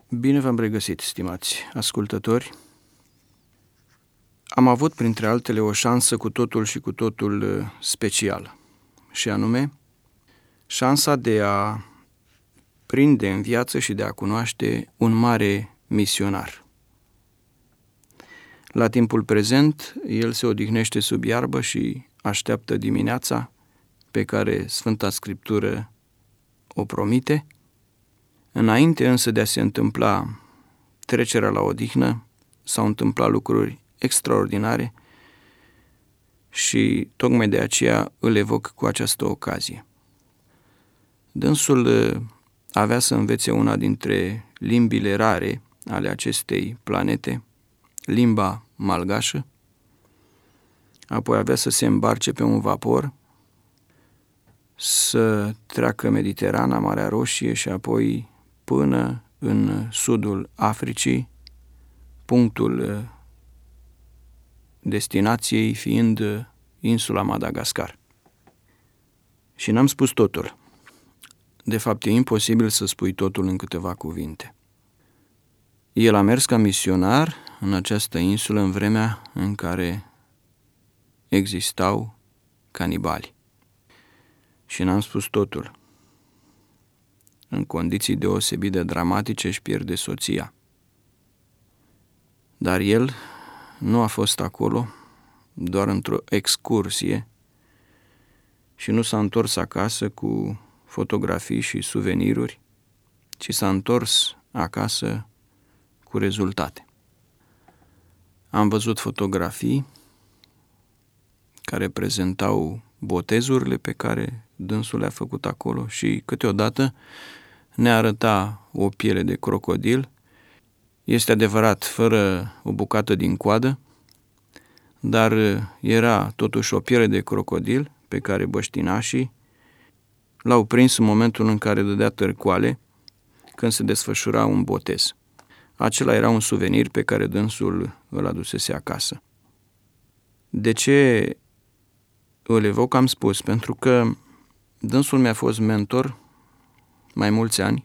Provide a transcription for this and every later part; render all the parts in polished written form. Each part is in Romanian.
Bine v-am regăsit, stimați ascultători. Am avut, printre altele, o șansă cu totul specială, și anume șansa de a prinde în viață și de a cunoaște un mare misionar. La timpul prezent, el se odihnește sub iarbă și așteaptă dimineața pe care Sfânta Scriptură o promite. Înainte însă de a se întâmpla trecerea la odihnă, s-au întâmplat lucruri extraordinare și tocmai de aceea îl evoc cu această ocazie. Dânsul avea să învețe una dintre limbile rare ale acestei planete, limba malgașă, apoi avea să se îmbarce pe un vapor, să treacă Mediterana, Marea Roșie și apoi până în sudul Africii, punctul destinației fiind insula Madagascar. Și n-am spus totul. De fapt, e imposibil să spui totul în câteva cuvinte. El a mers ca misionar în această insulă în vremea în care existau canibali. Și n-am spus totul. În condiții deosebit de dramatice își pierde soția. Dar el nu a fost acolo doar într-o excursie și nu s-a întors acasă cu fotografii și suveniruri, ci s-a întors acasă cu rezultate. Am văzut fotografii care prezentau botezurile pe care dânsul le-a făcut acolo și câteodată ne arăta o piele de crocodil. Este adevărat, fără o bucată din coadă, dar era totuși o piele de crocodil pe care băștinașii l-au prins în momentul în care dădea târcoale când se desfășura un botez. Acela era un suvenir pe care dânsul îl adusese acasă. De ce îl evoc? Am spus, pentru că dânsul mi-a fost mentor mai mulți ani.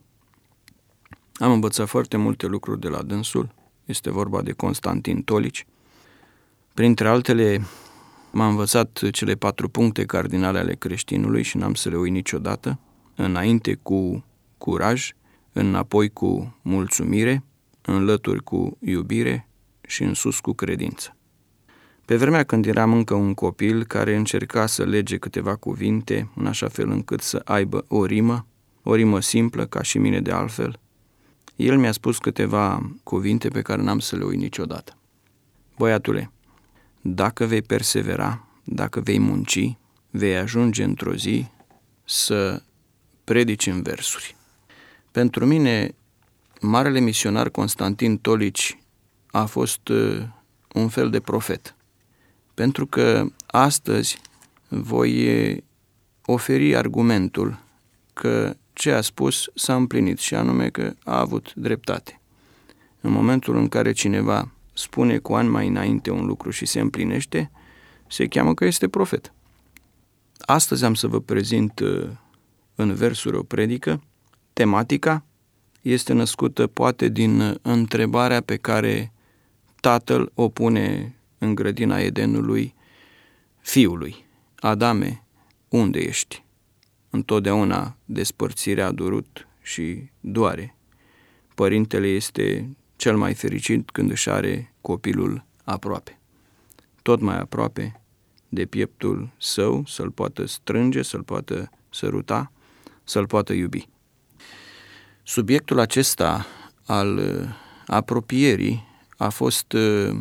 Am învățat foarte multe lucruri de la dânsul. Este vorba de Constantin Tolici. Printre altele, m-a învățat cele 4 puncte cardinale ale creștinului și n-am să le uit niciodată. Înainte cu curaj, înapoi cu mulțumire, înlături cu iubire și în sus cu credință. Pe vremea când eram încă un copil care încerca să lege câteva cuvinte în așa fel încât să aibă o rimă simplă, ca și mine de altfel, el mi-a spus câteva cuvinte pe care n-am să le uit niciodată. Băiatule, dacă vei persevera, dacă vei munci, vei ajunge într-o zi să predici în versuri. Pentru mine, marele misionar Constantin Tolici a fost un fel de profet. Pentru că astăzi voi oferi argumentul că ce a spus s-a împlinit și anume că a avut dreptate. În momentul în care cineva spune cu ani mai înainte un lucru și se împlinește, se cheamă că este profet. Astăzi am să vă prezint în versuri o predică. Tematica este născută poate din întrebarea pe care tatăl o pune în grădina Edenului fiului. Adame, unde ești? Întotdeauna despărțirea a durut și doare. Părintele este cel mai fericit când își are copilul aproape. Tot mai aproape de pieptul său, să-l poată strânge, să-l poată săruta, să-l poată iubi. Subiectul acesta al apropierii a fost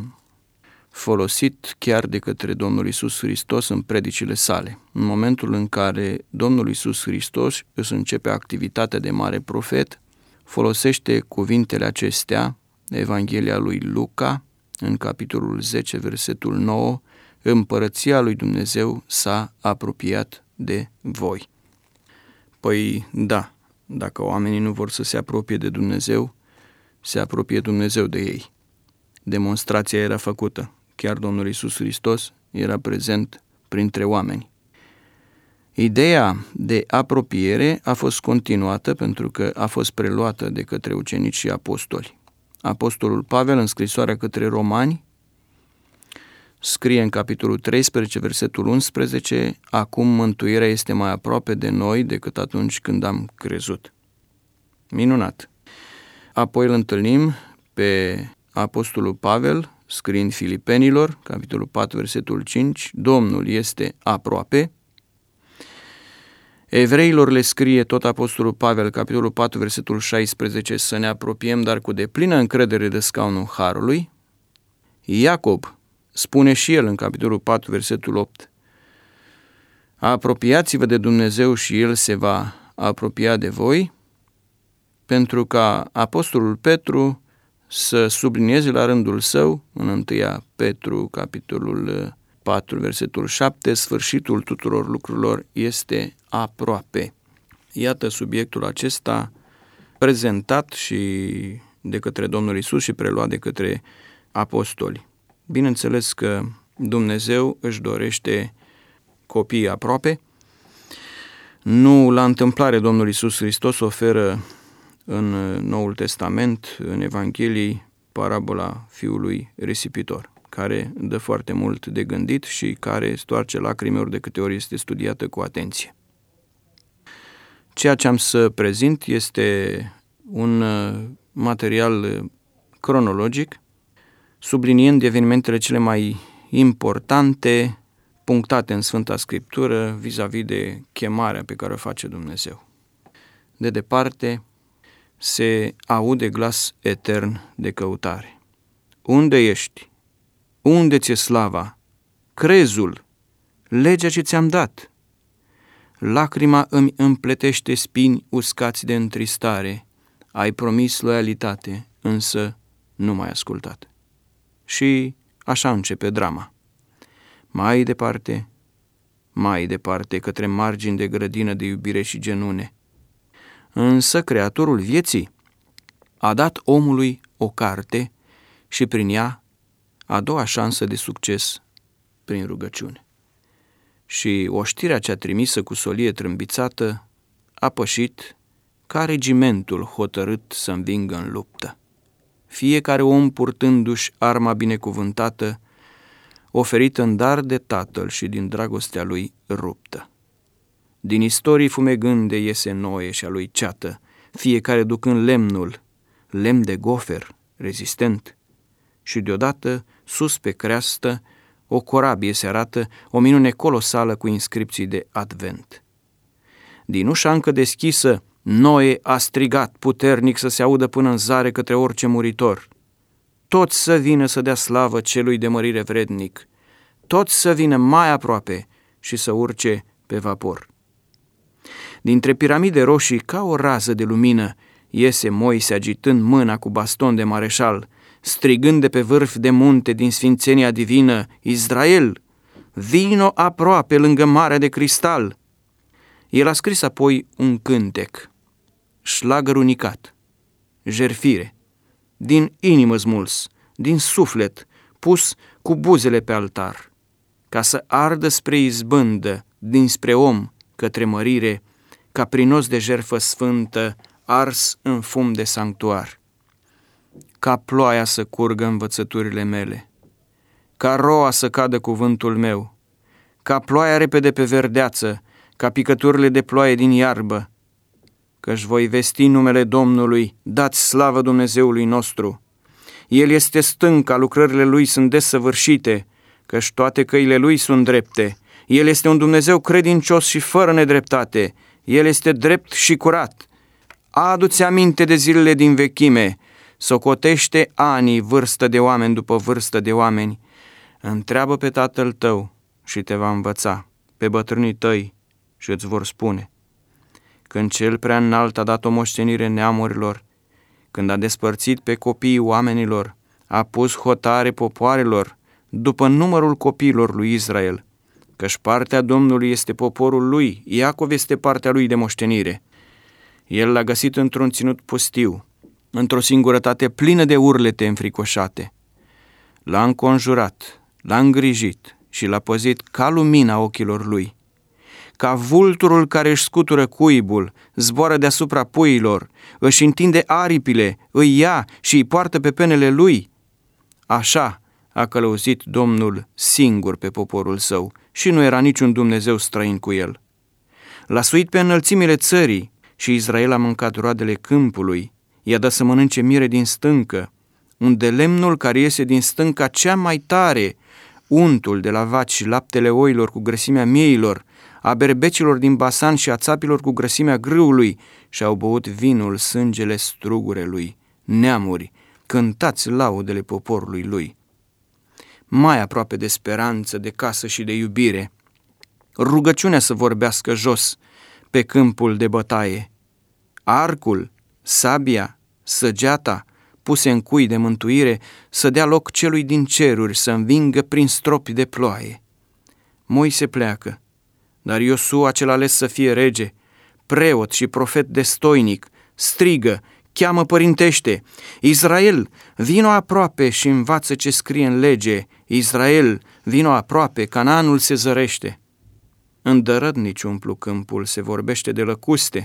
folosit chiar de către Domnul Iisus Hristos în predicile sale. În momentul în care Domnul Iisus Hristos își începe activitatea de mare profet, folosește cuvintele acestea, Evanghelia lui Luca, în capitolul 10, versetul 9, Împărăția lui Dumnezeu s-a apropiat de voi. Păi da, dacă oamenii nu vor să se apropie de Dumnezeu, se apropie Dumnezeu de ei. Demonstrația era făcută. Chiar Domnul Iisus Hristos era prezent printre oameni. Ideea de apropiere a fost continuată pentru că a fost preluată de către ucenici și apostoli. Apostolul Pavel, în scrisoarea către Romani, scrie în capitolul 13, versetul 11, acum mântuirea este mai aproape de noi decât atunci când am crezut. Minunat! Apoi îl întâlnim pe apostolul Pavel, scriind Filipenilor, capitolul 4, versetul 5, Domnul este aproape. Evreilor le scrie tot apostolul Pavel, capitolul 4, versetul 16, să ne apropiem, dar cu deplină încredere de scaunul Harului. Iacob spune și el în capitolul 4, versetul 8, apropiați-vă de Dumnezeu și El se va apropia de voi, pentru ca apostolul Petru să sublinieze la rândul său, în 1 Petru, capitolul 4, versetul 7, sfârșitul tuturor lucrurilor este aproape. Iată subiectul acesta prezentat și de către Domnul Iisus și preluat de către apostoli. Bineînțeles că Dumnezeu își dorește copiii aproape. Nu la întâmplare Domnul Iisus Hristos oferă în Noul Testament, în Evanghelii, parabola fiului risipitor, care dă foarte mult de gândit și care stoarce lacrimi ori de câte ori este studiată cu atenție. Ceea ce am să prezint este un material cronologic, subliniind evenimentele cele mai importante punctate în Sfânta Scriptură vis-a-vis de chemarea pe care o face Dumnezeu. De departe se aude glas etern de căutare. Unde ești? Unde ți-e slava? Crezul, legea ce ți-am dat. Lacrima îmi împletește spini uscați de întristare. Ai promis loialitate, însă nu m-ai ascultat. Și așa începe drama. Mai departe, către margini de grădină de iubire și genune. Însă Creatorul vieții a dat omului o carte și prin ea a doua șansă de succes prin rugăciune. Și oștirea cea trimisă cu solie trâmbițată a pășit ca regimentul hotărât să învingă în luptă. Fiecare om purtându-și arma binecuvântată, oferită în dar de Tatăl și din dragostea lui ruptă. Din istorii fumegânde iese Noe și a lui ceată, fiecare ducând lemn de gofer, rezistent, și deodată, sus pe creastă, o corabie se arată, o minune colosală cu inscripții de advent. Din ușa încă deschisă, Noe a strigat puternic să se audă până în zare către orice muritor. Toți să vină să dea slavă celui de mărire vrednic, toți să vină mai aproape și să urce pe vapor. Dintre piramide roșii, ca o rază de lumină, iese Moise agitând mâna cu baston de mareșal, strigând de pe vârf de munte din sfințenia divină, Israel, vino aproape lângă marea de cristal. El a scris apoi un cântec, șlagăr unicat, jerfire, din inimă smuls, din suflet, pus cu buzele pe altar, ca să ardă spre izbândă, dinspre om către mărire, ca prinos de jertfă sfântă, ars în fum de sanctuar. Ca ploaia să curgă învățăturile mele, ca roa să cadă cuvântul meu, ca ploaia repede pe verdeață, ca picăturile de ploaie din iarbă, că-și voi vesti numele Domnului, dați slavă Dumnezeului nostru. El este stânca, lucrările Lui sunt desăvârșite, că-și toate căile Lui sunt drepte. El este un Dumnezeu credincios și fără nedreptate. El este drept și curat. Adu-ți aminte de zilele din vechime, socotește anii vârstă de oameni după vârstă de oameni. Întreabă pe tatăl tău și te va învăța, pe bătrânii tăi și îți vor spune. Când cel prea înalt a dat o moștenire neamurilor, când a despărțit pe copiii oamenilor, a pus hotare popoarelor, după numărul copiilor lui Israel, căci partea Domnului este poporul lui, Iacov este partea lui de moștenire. El l-a găsit într-un ținut pustiu, într-o singurătate plină de urlete înfricoșate. L-a înconjurat, l-a îngrijit și l-a păzit ca lumina ochilor lui. ca vulturul care își scutură cuibul, zboară deasupra puiilor, își întinde aripile, îi ia și îi poartă pe penele lui. Așa a călăuzit Domnul singur pe poporul său și nu era niciun Dumnezeu străin cu el. L-a suit pe înălțimile țării și Israel a mâncat roadele câmpului, i-a dat să mănânce miere din stâncă, unde lemnul care iese din stânca cea mai tare, untul de la vaci și laptele oilor cu grăsimea mieilor, a berbecilor din Basan și a țapilor cu grăsimea grâului și-au băut vinul, sângele strugurelui. Neamuri, cântați laudele poporului lui. Mai aproape de speranță, de casă și de iubire, rugăciunea să vorbească jos pe câmpul de bătaie. Arcul, sabia, săgeata, puse în cui de mântuire, să dea loc celui din ceruri să învingă prin stropi de ploaie. Moise pleacă, dar Iosua cel ales să fie rege, preot și profet destoinic, strigă, cheamă părintește: Israel, vino aproape și învață ce scrie în lege, Israel, vino aproape, Canaanul se zărește. Îndărădnici umplu câmpul, se vorbește de lăcuste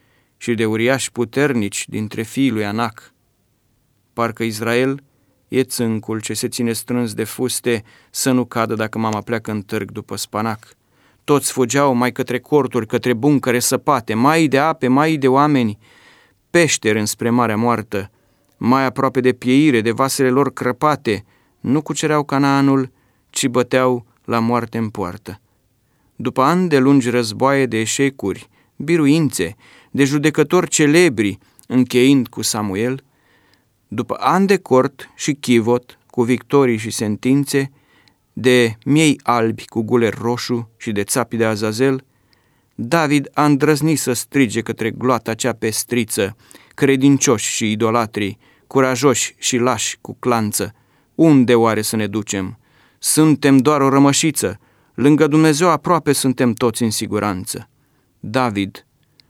și de uriași puternici dintre fiii lui Anac. Parcă Israel e țâncul ce se ține strâns de fuste să nu cadă dacă mama pleacă în târg după spanac. Toți fugeau mai către corturi, către buncăre săpate, mai de ape, mai de oameni, peșteri înspre marea moartă, mai aproape de pieire, de vasele lor crăpate, nu cucereau Canaanul, ci băteau la moarte în poartă. După ani de lungi războaie, de eșecuri, biruințe, de judecători celebri, încheind cu Samuel, după ani de cort și chivot, cu victorii și sentințe, de miei albi cu guler roșu și de țapi de Azazel, David a îndrăznit să strige către gloata cea pestriță, credincioși și idolatrii, curajoși și lași cu clanță: unde oare să ne ducem? Suntem doar o rămășiță, lângă Dumnezeu aproape suntem toți în siguranță. David,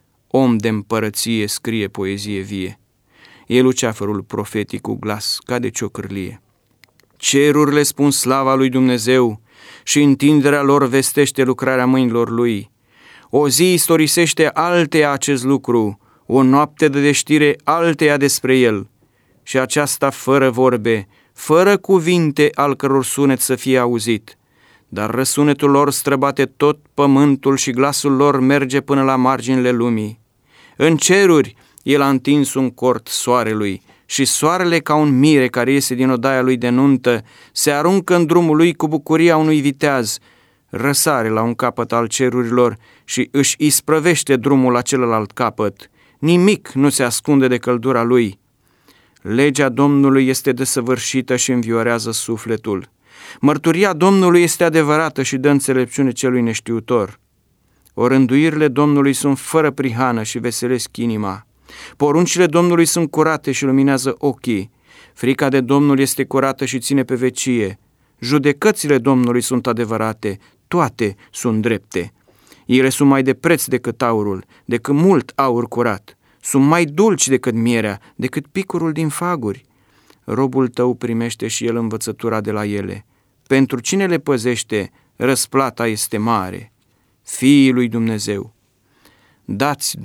om de împărăție, scrie poezie vie. E luceafărul profetic cu glas ca de ciocârlie. Cerurile spun slava lui Dumnezeu și întinderea lor vestește lucrarea mâinilor lui. O zi istorisește alteia acest lucru, o noapte de știre alteia despre el. Și aceasta fără vorbe, fără cuvinte al căror sunet să fie auzit. Dar răsunetul lor străbate tot pământul și glasul lor merge până la marginile lumii. În ceruri el a întins un cort soarelui și soarele, ca un mire care iese din odaia lui de nuntă, se aruncă în drumul lui cu bucuria unui viteaz, răsare la un capăt al cerurilor și își isprăvește drumul la celălalt capăt. Nimic nu se ascunde de căldura lui. Legea Domnului este desăvârșită și înviorează sufletul. Mărturia Domnului este adevărată și dă înțelepciune celui neștiutor. Orânduirile Domnului sunt fără prihană și veselesc inima. Poruncile Domnului sunt curate și luminează ochii. Frica de Domnul este curată și ține pe vecie. Judecățile Domnului sunt adevărate, toate sunt drepte. Ele sunt mai de preț decât aurul, decât mult aur curat. Sunt mai dulci decât mierea, decât picurul din faguri. Robul tău primește și el învățătura de la ele. Pentru cine le păzește, răsplata este mare. Fiii lui Dumnezeu, dați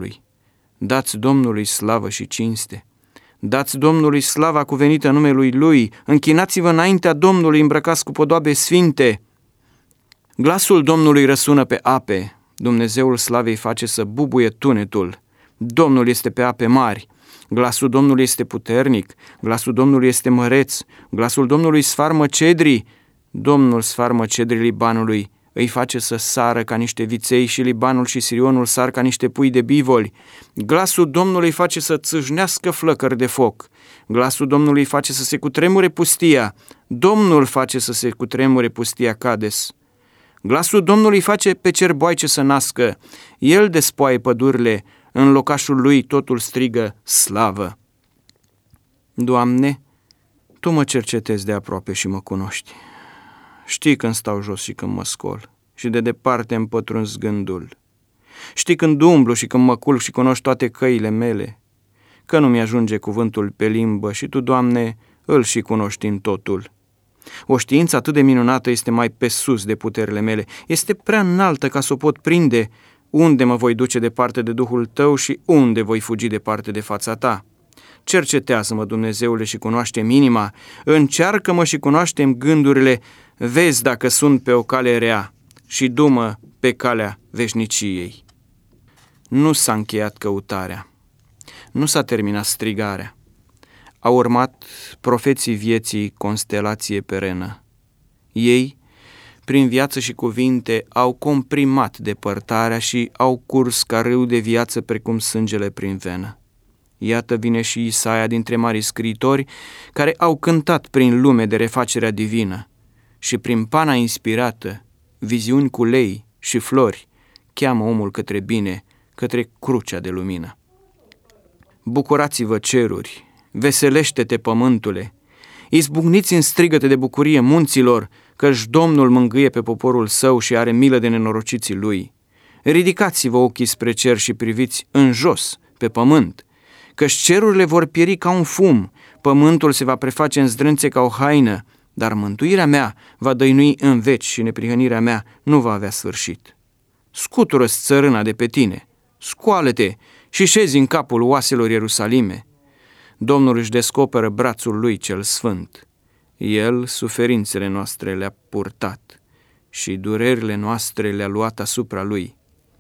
Domnului slavă și cinste. Dați Domnului slava cuvenită numelui Lui, închinați-vă înaintea Domnului îmbrăcați cu podoabe sfinte. Glasul Domnului răsună pe ape, Dumnezeul slavei face să bubuie tunetul. Domnul este pe ape mari, glasul Domnului este puternic, glasul Domnului este măreț, glasul Domnului sfarmă cedrii, Domnul sfarmă cedrii Libanului, îi face să sară ca niște viței și Libanul și Sirionul sar ca niște pui de bivoli. Glasul Domnului face să țâșnească flăcări de foc. Glasul Domnului face să se cutremure pustia. Domnul face să se cutremure pustia Cades. Glasul Domnului face pe cerboaice să nască. El despoaie pădurile. În locașul lui totul strigă slavă. Doamne, Tu mă cercetezi de aproape și mă cunoști. Știi când stau jos și când mă scol și de departe îmi pătrunzi gândul. Știi când umblu și când mă culc și cunoști toate căile mele, că nu mi-ajunge cuvântul pe limbă și Tu, Doamne, îl și cunoști în totul. O știință atât de minunată este mai pe sus de puterile mele. Este prea înaltă ca să o pot prinde. Unde mă voi duce departe de Duhul tău și unde voi fugi departe de fața ta? Cercetează-mă, Dumnezeule, și cunoaște-mi inima. Încearcă-mă și cunoaște-mi gândurile. Vezi dacă sunt pe o cale rea și du-mă pe calea veșniciei. Nu s-a încheiat căutarea. Nu s-a terminat strigarea. Au urmat profeții vieții, constelație perenă. Ei, prin viață și cuvinte, au comprimat depărtarea și au curs ca râu de viață precum sângele prin venă. Iată vine și Isaia dintre marii scriitori care au cântat prin lume de refacerea divină și prin pana inspirată, viziuni cu lei și flori, cheamă omul către bine, către crucea de lumină. Bucurați-vă, ceruri, veselește-te, pământule, izbucniți în strigăte de bucurie, munților, căci Domnul mângâie pe poporul său și are milă de nenorociții lui. Ridicați-vă ochii spre cer și priviți în jos, pe pământ, căci cerurile vor pieri ca un fum, pământul se va preface în zdrânțe ca o haină, dar mântuirea mea va dăinui în veci și neprihănirea mea nu va avea sfârșit. Scutură-ți țărâna de pe tine, scoală-te și șezi în capul oaselor Ierusalime. Domnul își descoperă brațul lui cel sfânt. El suferințele noastre le-a purtat și durerile noastre le-a luat asupra lui.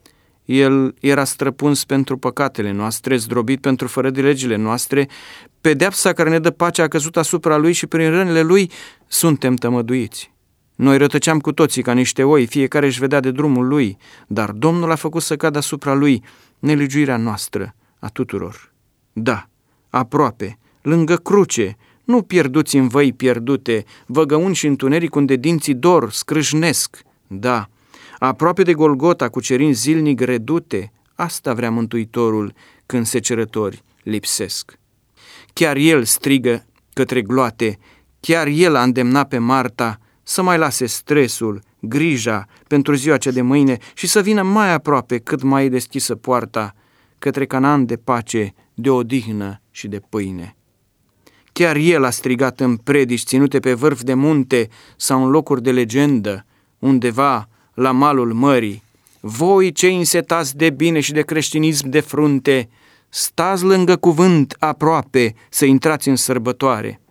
El era străpuns pentru păcatele noastre, zdrobit pentru fără de legile noastre, pedeapsa care ne dă pacea a căzut asupra lui și prin rănile lui suntem tămăduiți. Noi rătăceam cu toții ca niște oi, fiecare își vedea de drumul lui, dar Domnul a făcut să cadă asupra lui nelegiuirea noastră, a tuturor. Da, aproape, lângă cruce, nu pierduți în văi pierdute, văgăuni și întuneric unde dinții dor scrâșnesc. Da, aproape de Golgota, cucerind zilnic redute, asta vrea Mântuitorul când secerători lipsesc. Chiar El strigă către gloate, chiar El a îndemnat pe Marta să mai lase stresul, grija pentru ziua cea de mâine și să vină mai aproape cât mai e deschisă poarta către Canaan de pace, de odihnă și de pâine. Chiar El a strigat în predici ținute pe vârf de munte sau în locuri de legendă, undeva la malul mării. Voi cei însetați de bine și de creștinism de frunte, stați lângă cuvânt aproape să intrați în sărbătoare.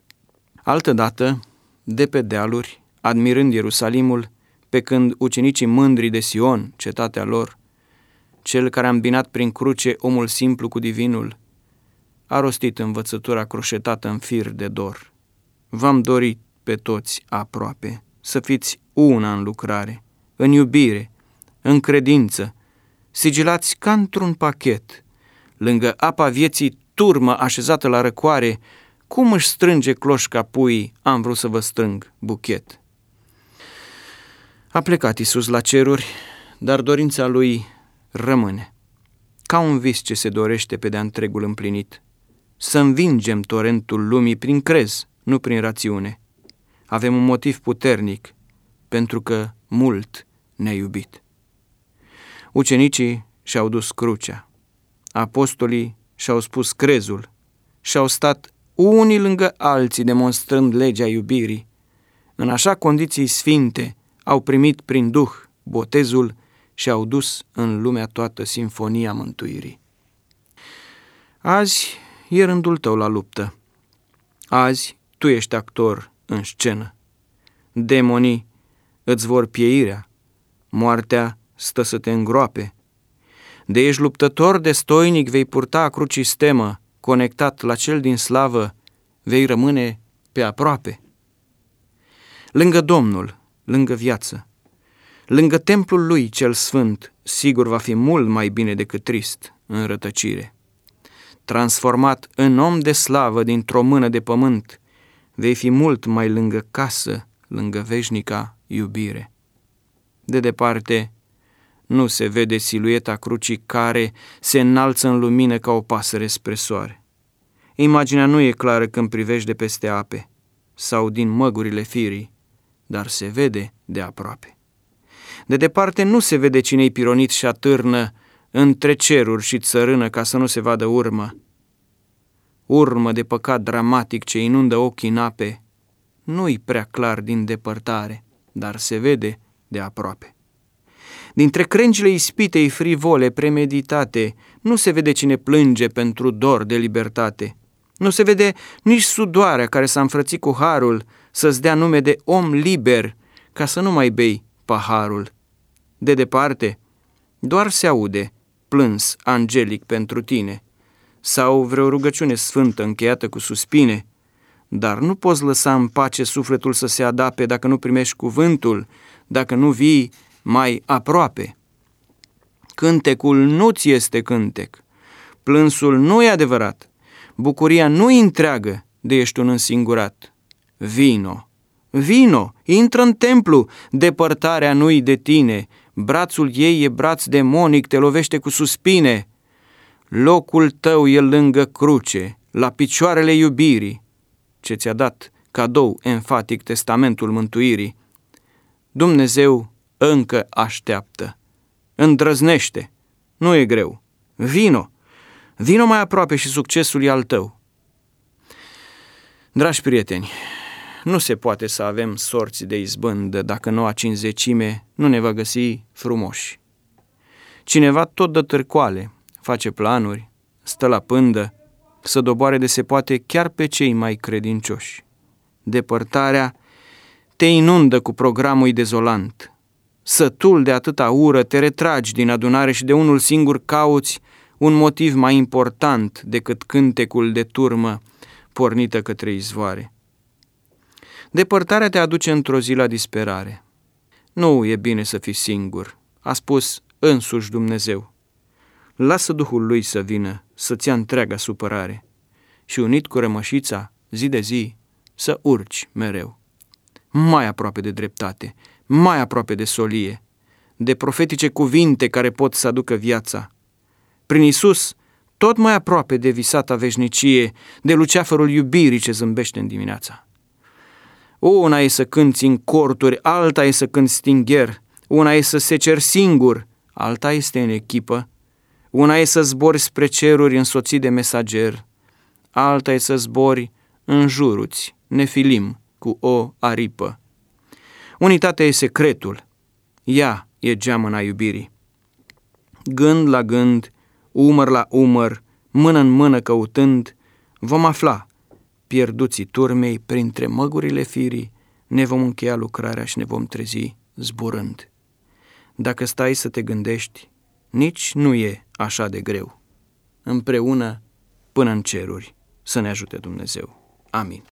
Altădată, de pe dealuri, admirând Ierusalimul, pe când ucenicii mândri de Sion, cetatea lor, cel care a îmbinat prin cruce omul simplu cu divinul, a rostit învățătura croșetată în fir de dor. V-am dorit pe toți aproape să fiți una în lucrare, în iubire, în credință, sigilați ca într-un pachet, lângă apa vieții turmă așezată la răcoare, cum își strânge cloșca puii, am vrut să vă strâng buchet. A plecat Iisus la ceruri, dar dorința lui rămâne, ca un vis ce se dorește pe de-a întregul împlinit. Să învingem torentul lumii prin crez, nu prin rațiune. Avem un motiv puternic, pentru că mult ne-a iubit. Ucenicii și-au dus crucea, apostolii și-au spus crezul și-au stat unii lângă alții demonstrând legea iubirii. În așa condiții sfinte au primit prin Duh botezul și au dus în lumea toată sinfonia mântuirii. Azi e rândul tău la luptă. Azi tu ești actor în scenă. Demonii îți vor pieirea, moartea stă să te îngroape. De ești luptător destoinic, vei purta a crucii stemă, conectat la cel din slavă, vei rămâne pe aproape. Lângă Domnul, lângă viață, lângă templul lui cel sfânt, sigur va fi mult mai bine decât trist în rătăcire. Transformat în om de slavă dintr-o mână de pământ, vei fi mult mai lângă casă, lângă veșnica iubire. De departe, nu se vede silueta crucii care se înalță în lumină ca o pasăre spre soare. Imaginea nu e clară când privești de peste ape sau din măgurile firii, dar se vede de aproape. De departe nu se vede cine-i pironit și atârnă între ceruri și țărână ca să nu se vadă urmă. Urmă de păcat dramatic ce inundă ochii în ape, nu-i prea clar din depărtare, dar se vede de aproape. Dintre crengile ispitei frivole premeditate, nu se vede cine plânge pentru dor de libertate. Nu se vede nici sudoarea care s-a înfrățit cu harul să-ți dea nume de om liber, ca să nu mai bei paharul. De departe, doar se aude plâns angelic pentru tine, sau vreo rugăciune sfântă încheiată cu suspine, dar nu poți lăsa în pace sufletul să se adape dacă nu primești cuvântul, dacă nu vii mai aproape. Cântecul nu-ți este cântec, plânsul nu e adevărat, bucuria nu-i întreagă de ești un însingurat. Vino, vino, intră în templu, depărtarea nu-i de tine, brațul ei e braț demonic, te lovește cu suspine. Locul tău e lângă cruce, la picioarele iubirii, ce ți-a dat cadou enfatic testamentul mântuirii. Dumnezeu încă așteaptă, îndrăznește, nu e greu, vino, vino mai aproape și succesul e al tău. Dragi prieteni, nu se poate să avem sorți de izbândă dacă noua cinzecime nu ne va găsi frumoși. Cineva tot dă târcoale, face planuri, stă la pândă, să doboare de se poate chiar pe cei mai credincioși. Depărtarea te inundă cu programul dezolant. Sătul de atâta ură te retragi din adunare și de unul singur cauți un motiv mai important decât cântecul de turmă pornită către izvoare. Depărtarea te aduce într-o zi la disperare. Nu e bine să fii singur, a spus însuși Dumnezeu. Lasă Duhul Lui să vină, să-ți ia întreaga supărare și unit cu rămășița, zi de zi, să urci mereu. Mai aproape de dreptate, mai aproape de solie, de profetice cuvinte care pot să aducă viața. Prin Iisus, tot mai aproape de visata veșnicie, de luceafărul iubirii ce zâmbește în dimineața. Una e să cânți în corturi, alta e să cânți stingher, una e să seceri singur, alta este în echipă, una e să zbori spre ceruri însoțit de mesager, alta e să zbori în juruți, nefilim, cu o aripă. Unitatea e secretul, ea e geamăna iubirii. Gând la gând, umăr la umăr, mână în mână căutând, vom afla, pierduții turmei printre măgurile firii, ne vom încheia lucrarea și ne vom trezi zburând. Dacă stai să te gândești, nici nu e așa de greu. Împreună până în ceruri să ne ajute Dumnezeu. Amin.